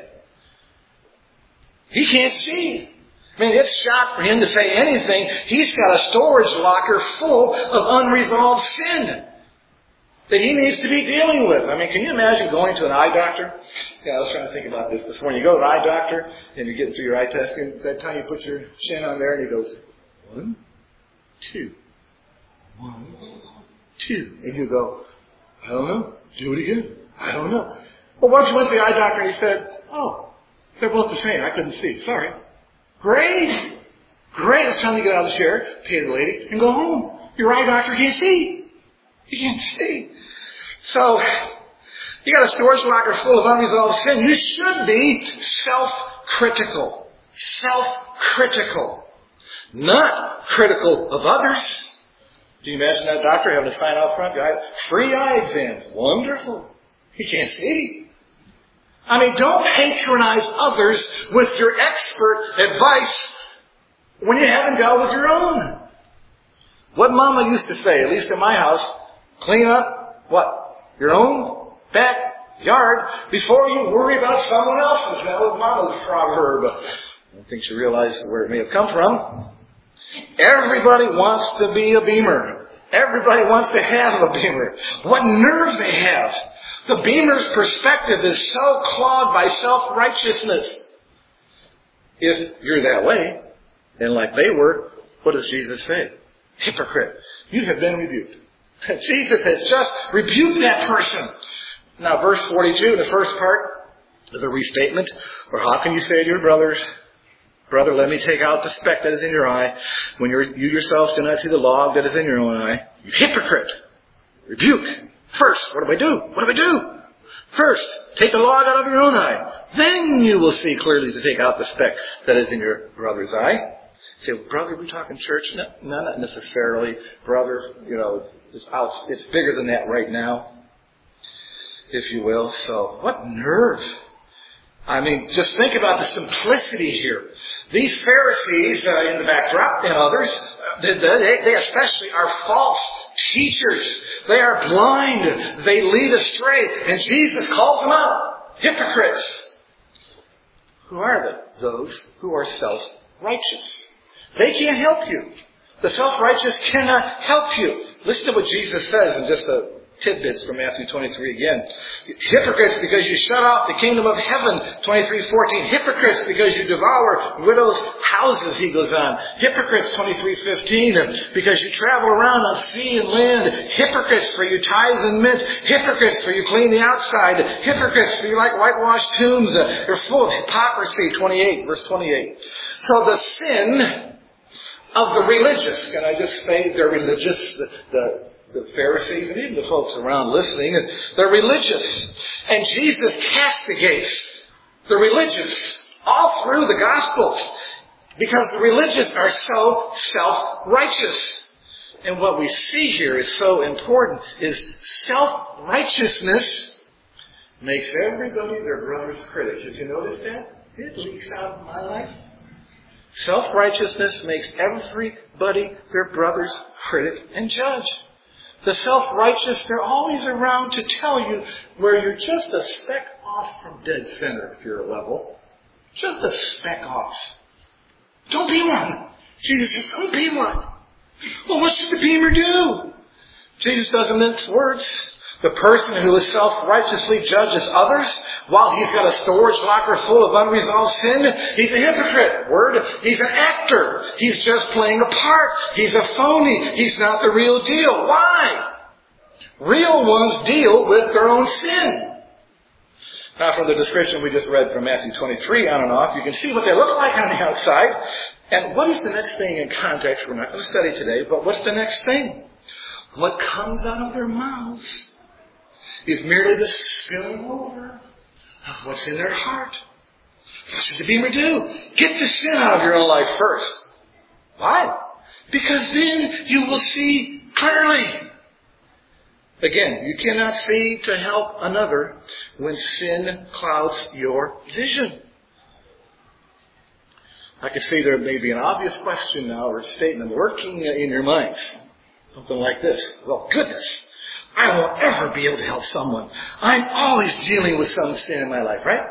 He can't see. I mean, it's shot for him to say anything. He's got a storage locker full of unresolved sin that he needs to be dealing with. I mean, can you imagine going to an eye doctor? Yeah, I was trying to think about this this morning. You go to an eye doctor and you're getting through your eye test, and by that time you put your chin on there and he goes, one, two, one, two. And you go, I don't know. Do it again. I don't know. Well, once you went to the eye doctor and he said, oh, they're both the same. I couldn't see. Sorry. Great. Great. It's time to get out of the chair, pay the lady, and go home. Your eye doctor can't see. He can't see. So, you got a storage locker full of unresolved sin. You should be self-critical. Self-critical. Not critical of others. Do you imagine that doctor having a sign out front? Free eye exams. Wonderful. He can't see. I mean, don't patronize others with your expert advice when you haven't dealt with your own. What Mama used to say, at least in my house, clean up, what? Your own backyard before you worry about someone else's. That was Mama's proverb. I don't think she realized where it may have come from. Everybody wants to be a beamer. Everybody wants to have a beamer. What nerve they have. The beamer's perspective is so clogged by self-righteousness. If you're that way, and like they were, what does Jesus say? Hypocrite. You have been rebuked. Jesus has just rebuked that person. Now, verse forty-two, the first part, is a restatement. Or how can you say to your brothers, brother, let me take out the speck that is in your eye, when you're, you yourselves do not see the log that is in your own eye? You hypocrite. Rebuke. First, what do I do? What do I do? First, take the log out of your own eye. Then you will see clearly to take out the speck that is in your brother's eye. Say, well, brother, are we talking church? No, no, not necessarily. Brother, you know, it's out, it's bigger than that right now, if you will. So, what nerve. I mean, just think about the simplicity here. These Pharisees uh, in the backdrop and others, they, they, they especially are false teachers. They are blind. They lead astray. And Jesus calls them out hypocrites. Who are they? Those who are self-righteous. They can't help you. The self-righteous cannot help you. Listen to what Jesus says in just a tidbits from Matthew twenty-three again. Hypocrites, because you shut off the kingdom of heaven. twenty-three fourteen. Hypocrites, because you devour widows' houses, he goes on. Hypocrites, twenty-three fifteen. Because you travel around on sea and land. Hypocrites, for you tithe and mint. Hypocrites, for you clean the outside. Hypocrites, for you like whitewashed tombs. You're full of hypocrisy. twenty-eight, verse twenty-eight. So the sin of the religious, can I just say they're religious, the, the The Pharisees and even the folks around listening, they're religious. And Jesus castigates the religious all through the Gospels because the religious are so self-righteous. And what we see here is so important is self-righteousness makes everybody their brother's critic. Did you notice that? It leaks out of my life. Self-righteousness makes everybody their brother's critic and judge. The self-righteous, they're always around to tell you where you're just a speck off from dead center if you're a level. Just a speck off. Don't be one. Jesus says, don't be one. Well, what should the beamer do? Jesus doesn't mince words. The person who is self-righteously judges others while he's got a storage locker full of unresolved sin, he's a hypocrite. Word. He's an actor. He's just playing a part. He's a phony. He's not the real deal. Why? Real ones deal with their own sin. Now, from the description we just read from Matthew twenty-three on and off, you can see what they look like on the outside. And what is the next thing in context? We're not going to study today, but what's the next thing? What comes out of their mouths is merely the spilling over of what's in their heart. What should the beamer do? Get the sin out of your own life first. Why? Because then you will see clearly. Again, you cannot see to help another when sin clouds your vision. I can see there may be an obvious question now or statement lurking in your minds. Something like this. Well, goodness. I won't ever be able to help someone. I'm always dealing with some sin in my life, right?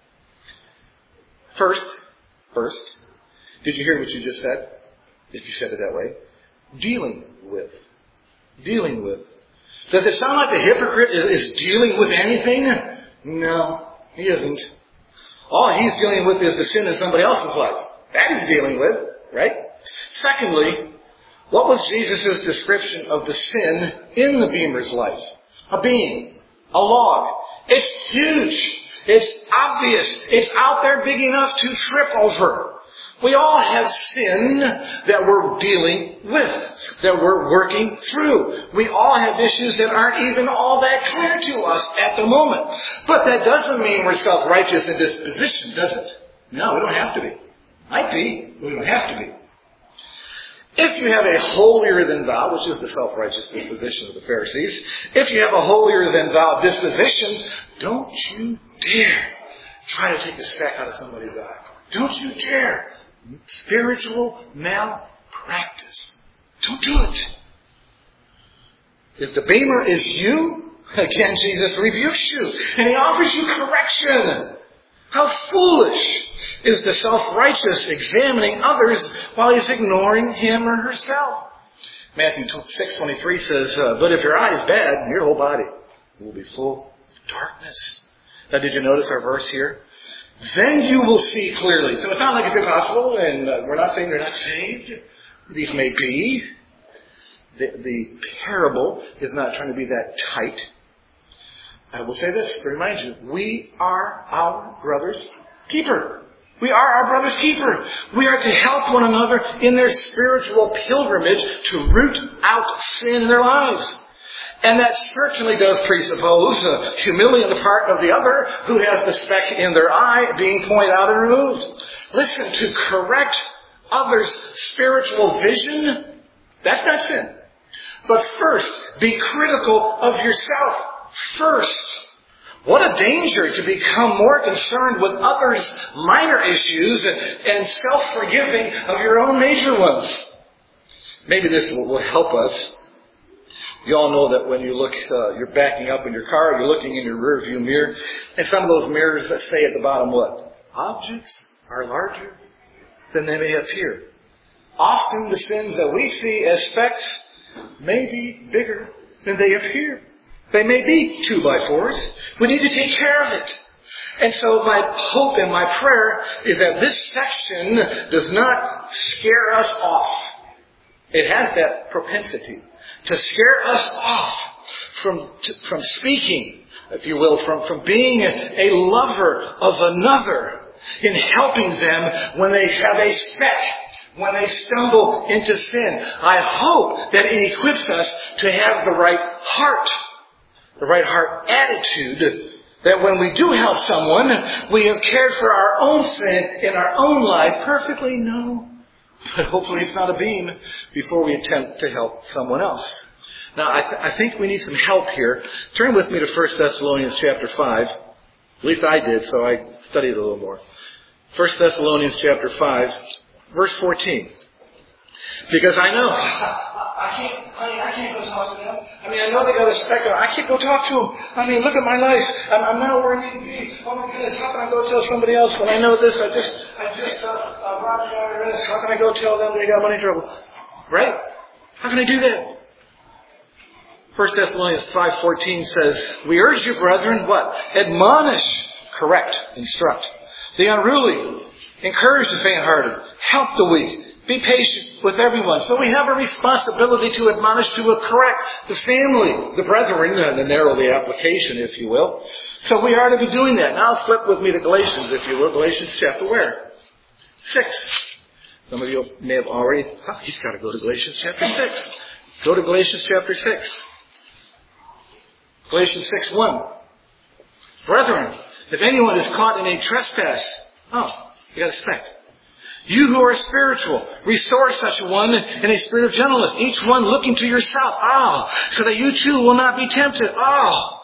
First, first, did you hear what you just said? If you said it that way. Dealing with. Dealing with. Does it sound like the hypocrite is, is dealing with anything? No, he isn't. All he's dealing with is the sin in somebody else's life. That he's dealing with, right? Secondly, what was Jesus' description of the sin in the beamer's life? A beam. A log. It's huge. It's obvious. It's out there big enough to trip over. We all have sin that we're dealing with, that we're working through. We all have issues that aren't even all that clear to us at the moment. But that doesn't mean we're self-righteous in disposition, does it? No, we don't have to be. Might be, but we don't have to be. If you have a holier-than-thou, which is the self-righteous disposition of the Pharisees, if you have a holier-than-thou disposition, don't you dare try to take the speck out of somebody's eye. Don't you dare. Spiritual malpractice. Don't do it. If the beamer is you, again, Jesus rebukes you, and he offers you correction. How foolish is the self-righteous examining others while he's ignoring him or herself. Matthew six twenty-three says, uh, but if your eye is bad, your whole body will be full of darkness. Now, did you notice our verse here? Then you will see clearly. So it's not like it's impossible, and uh, we're not saying they're not saved. These may be. The, the parable is not trying to be that tight. I will say this to remind you. We are our brother's keeper. We are our brother's keeper. We are to help one another in their spiritual pilgrimage to root out sin in their lives. And that certainly does presuppose uh, humility on the part of the other who has the speck in their eye being pointed out and removed. Listen, to correct others' spiritual vision, that's not sin. But first, be critical of yourself first. What a danger to become more concerned with others' minor issues and self-forgiving of your own major ones. Maybe this will help us. You all know that when you look, uh, you're backing up in your car, you're looking in your rear view mirror, and some of those mirrors that say at the bottom what? Objects are larger than they may appear. Often the sins that we see as specks may be bigger than they appear. They may be two by fours. We need to take care of it. And so my hope and my prayer is that this section does not scare us off. It has that propensity to scare us off from, from speaking, if you will, from, from being a lover of another in helping them when they have a speck, when they stumble into sin. I hope that it equips us to have the right heart, the right heart attitude, that when we do help someone, we have cared for our own sin in our own lives perfectly? No. But hopefully it's not a beam before we attempt to help someone else. Now, I, th- I think we need some help here. Turn with me to First Thessalonians chapter five. At least I did, so I studied a little more. First Thessalonians chapter five, verse fourteen. Because I know, I can't, honey, I can't go talk to them. I mean, I know they got a speck on. I can't go talk to them. I mean, look at my life. I'm, I'm not where I need to be. Oh my goodness, how can I go tell somebody else when I know this? I just, I just uh, uh, robbed the I R S. How can I go tell them they got money trouble? Right? How can I do that? First Thessalonians five fourteen says, we urge you, brethren, what? Admonish, correct, instruct the unruly, encourage the faint-hearted, help the weak. Be patient with everyone. So we have a responsibility to admonish, to correct the family, the brethren, and to narrow the application, if you will. So we are to be doing that. Now flip with me to Galatians, if you will. Galatians chapter where? Six. Some of you may have already, oh, he's got to go to Galatians chapter six. Go to Galatians chapter six. Galatians six one. Brethren, if anyone is caught in a trespass, oh, you got a speck. You who are spiritual, restore such a one in a spirit of gentleness, each one looking to yourself. Oh, so that you too will not be tempted. Oh.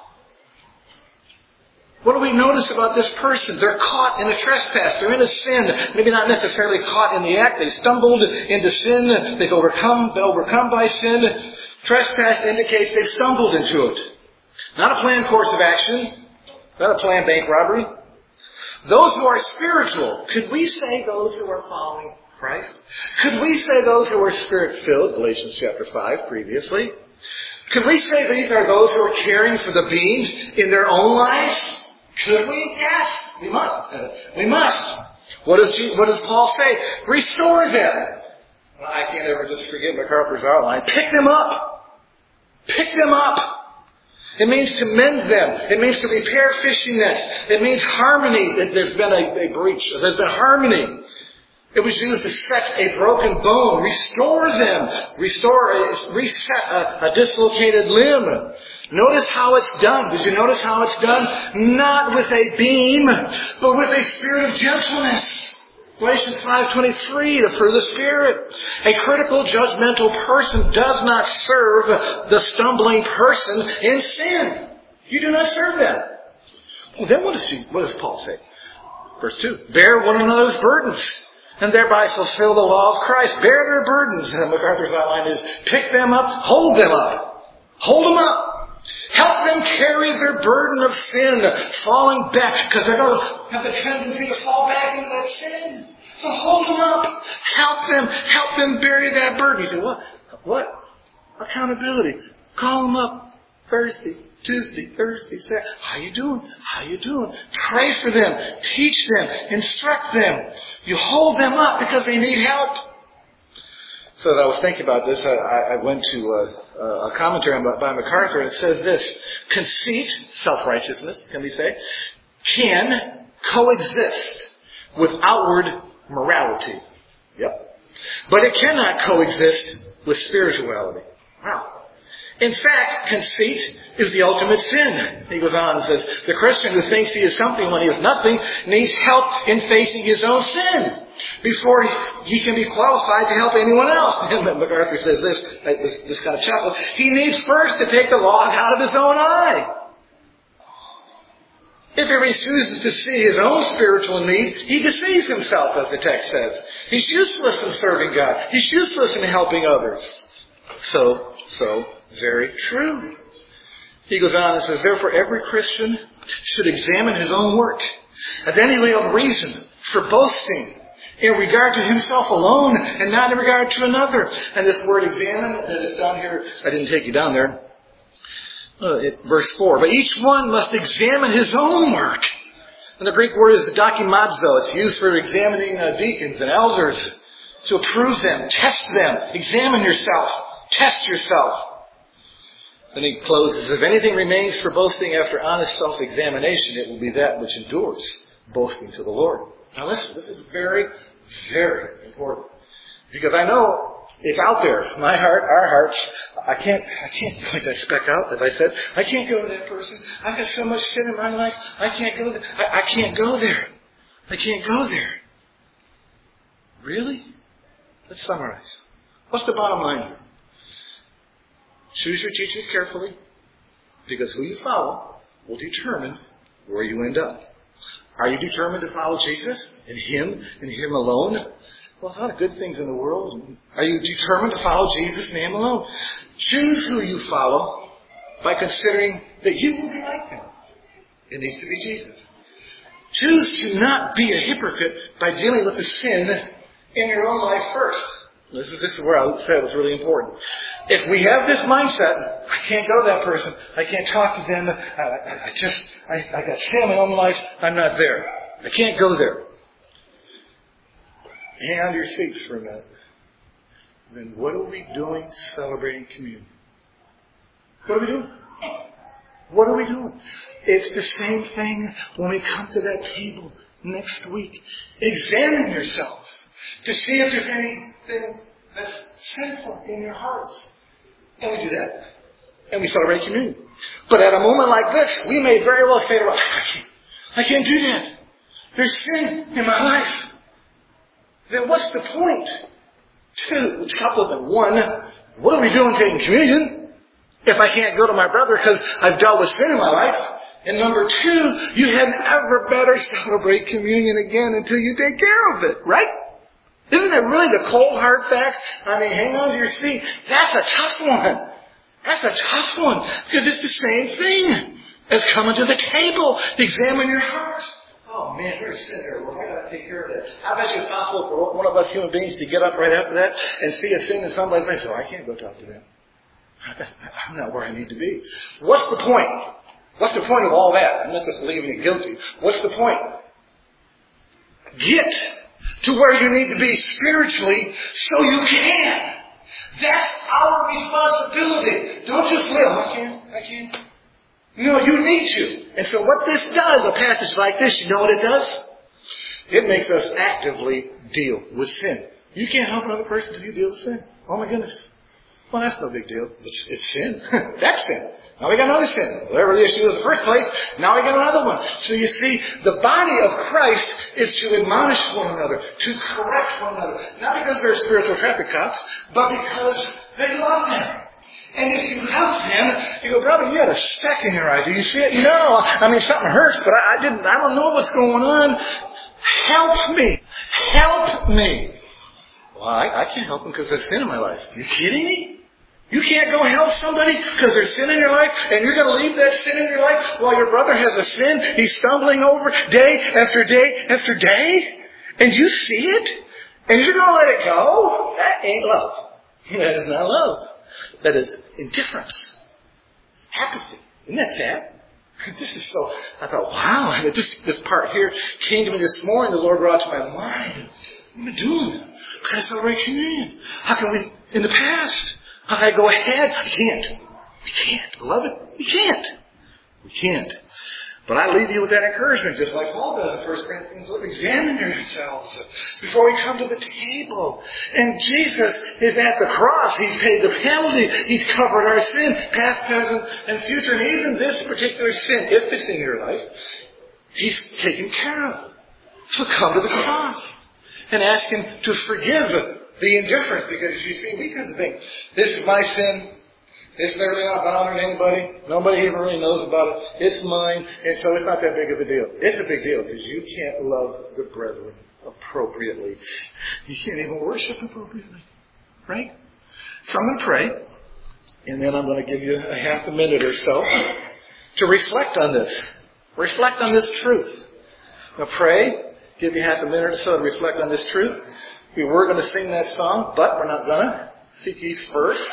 What do we notice about this person? They're caught in a trespass. They're in a sin. Maybe not necessarily caught in the act. They stumbled into sin. They've overcome, been overcome by sin. Trespass indicates they stumbled into it. Not a planned course of action. Not a planned bank robbery. Those who are spiritual, could we say those who are following Christ? Could we say those who are spirit-filled, Galatians chapter five previously? Could we say these are those who are caring for the beings in their own lives? Could we? Yes, we must. We must. What does, Jesus, what does Paul say? Restore them. Well, I can't ever just forget MacArthur's outline. Pick them up. Pick them up. It means to mend them. It means to repair fishing nets. It means harmony. There's been a, a breach. There's been harmony. It was used to set a broken bone. Restore them. Restore, a, reset a, a dislocated limb. Notice how it's done. Did you notice how it's done? Not with a beam, but with a spirit of gentleness. Galatians five twenty-three, the fruit of the Spirit. A critical, judgmental person does not serve the stumbling person in sin. You do not serve them. Well, then what does, she, what does Paul say? Verse two. Bear one another's burdens, and thereby fulfill the law of Christ. Bear their burdens. And MacArthur's outline is pick them up, hold them up. Hold them up. Help them carry their burden of sin, falling back, because they're going to have the tendency to fall back into that sin. So hold them up. Help them. Help them bury that burden. You say, what? What? Accountability. Call them up Thursday, Tuesday, Thursday, Saturday. How you doing? How you doing? Pray for them. Teach them. Instruct them. You hold them up because they need help. So as I was thinking about this, I, I went to a, a commentary by MacArthur, and it says this: conceit, self-righteousness, can we say, can coexist with outward morality. Yep. But it cannot coexist with spirituality. Wow. In fact, conceit is the ultimate sin. He goes on and says, the Christian who thinks he is something when he is nothing needs help in facing his own sin. before he can be qualified to help anyone else. And MacArthur says this, this, this kind of chuckle. He needs first to take the log out of his own eye. If he refuses to see his own spiritual need, he deceives himself, as the text says. He's useless in serving God. He's useless in helping others. So, so, very true. He goes on and says, therefore every Christian should examine his own work. And then he will have reason for boasting in regard to himself alone and not in regard to another. And this word examine that is down here, I didn't take you down there. Uh, it, verse four. But each one must examine his own work. And the Greek word is dokimazo. It's used for examining uh, deacons and elders to approve them, test them, examine yourself, test yourself. Then he closes, if anything remains for boasting after honest self-examination, it will be that which endures boasting to the Lord. Now listen, this is very, very important. Because I know it's out there. My heart, our hearts, I can't, I can't point that speck out, as I said. I can't go to that person. I've got so much sin in my life. I can't go there. I, I can't go there. I can't go there. Really? Let's summarize. What's the bottom line here? Choose your teachers carefully, because who you follow will determine where you end up. Are you determined to follow Jesus and Him and Him alone? Well, there's a lot of good things in the world. Are you determined to follow Jesus and Him alone? Choose who you follow by considering that you will be like Him. It needs to be Jesus. Choose to not be a hypocrite by dealing with the sin in your own life first. This is, this is where I said it was really important. If we have this mindset, I can't go to that person. I can't talk to them. I, I, I just, I, I got sin in my own life. I'm not there. I can't go there. Hang on to your seats for a minute. Then what are we doing celebrating communion? What are we doing? What are we doing? It's the same thing when we come to that table next week. Examine yourselves to see if there's anything that's sinful in your hearts. And we do that. And we celebrate communion. But at a moment like this, we may very well say to us, I can't, I can't do that. There's sin in my life. Then what's the point? Two, it's a couple of them. One, what are we doing taking communion if I can't go to my brother because I've dealt with sin in my life? And number two, you had never better celebrate communion again until you take care of it, right? Isn't that really the cold hard facts? I mean, hang on to your seat. That's a tough one. That's a tough one. Because it's the same thing as coming to the table to examine your heart. Oh man, there's sin there. Well, I got to take care of that. How about it's possible for one of us human beings to get up right after that and see a sin in somebody's life? So I can't go talk to them. I'm not where I need to be. What's the point? What's the point of all that? I'm not just leaving you guilty. What's the point? Get to where you need to be spiritually so you can. That's our responsibility. Don't just live. I can't. I can't. No, you need to. And so what this does, a passage like this, you know what it does? It makes us actively deal with sin. You can't help another person until you deal with sin. Oh my goodness. Well, that's no big deal. It's, it's sin. That's sin. Now we got another sin. Whatever the issue was in the first place, now we got another one. So you see, the body of Christ is to admonish one another, to correct one another. Not because they're spiritual traffic cops, but because they love them. And if you love them, you go, brother, you had a speck in your eye. Do you see it? No. I mean, something hurts, but I, I didn't, I don't know what's going on. Help me. Help me. Well, I, I can't help them because there's sin in my life. Are you kidding me? You can't go help somebody because there's sin in your life, and you're going to leave that sin in your life while your brother has a sin he's stumbling over day after day after day, and you see it, and you're going to let it go? That ain't love. That is not love. That is indifference. It's apathy. Isn't that sad? This is so, I thought, wow, and this, this part here came to me this morning, the Lord brought to my mind. What am I doing? How can I celebrate communion? How can we, in the past, how can I go ahead? I can't. We can't. Beloved, we can't. We can't. But I leave you with that encouragement, just like Paul does in First Corinthians. Examine yourselves before we come to the table. And Jesus is at the cross. He's paid the penalty. He's covered our sin, past, present, and future. And even this particular sin, if it's in your life, He's taken care of. So come to the cross. and ask Him to forgive the indifferent. Because you see, we kind of think, this is my sin. It's really not bothering anybody. Nobody even really knows about it. It's mine. And so it's not that big of a deal. It's a big deal because you can't love the brethren appropriately. You can't even worship appropriately. Right? So I'm going to pray. And then I'm going to give you a half a minute or so to reflect on this. Reflect on this truth. Now pray. Give you half a minute or so to reflect on this truth. We were going to sing that song, but we're not going to. Seek ye first.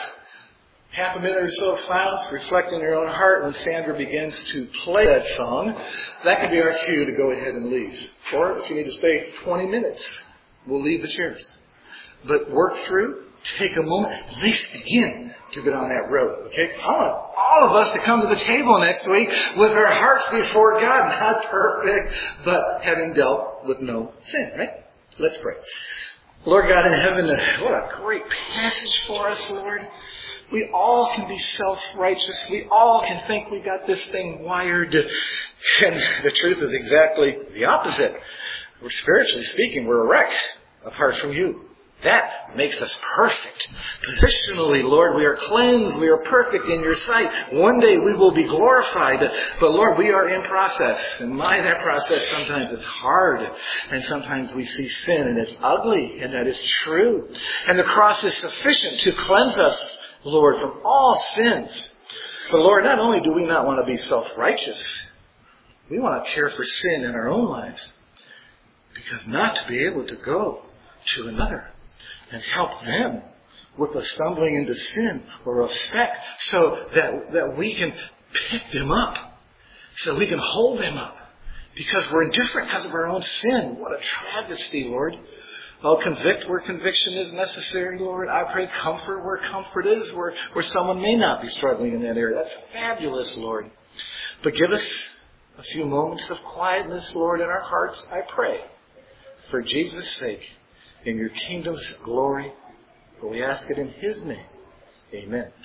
Half a minute or so of silence, reflect in your own heart. When Sandra begins to play that song, that can be our cue to go ahead and leave. Or if you need to stay twenty minutes, we'll leave the chairs. But work through, take a moment, at least begin to get on that road. Okay? I want all of us to come to the table next week with our hearts before God, not perfect, but having dealt with no sin, right? Let's pray. Lord God in heaven, what a great passage for us, Lord. We all can be self-righteous. We all can think we got this thing wired. And the truth is exactly the opposite. We're spiritually speaking, we're a wreck apart from you. That makes us perfect. Positionally, Lord, we are cleansed. We are perfect in your sight. One day we will be glorified. But Lord, we are in process. And my, that process sometimes is hard. And sometimes we see sin and it's ugly. And that is true. And the cross is sufficient to cleanse us, Lord, from all sins. But Lord, not only do we not want to be self-righteous, we want to care for sin in our own lives. Because not to be able to go to another and help them with a stumbling into sin or a speck so that, that we can pick them up, so we can hold them up. Because we're indifferent because of our own sin. What a travesty, Lord. Oh, convict where conviction is necessary, Lord. I pray comfort where comfort is, where, where someone may not be struggling in that area. That's fabulous, Lord. But give us a few moments of quietness, Lord, in our hearts, I pray. For Jesus' sake, in your kingdom's glory, for we ask it in His name. Amen.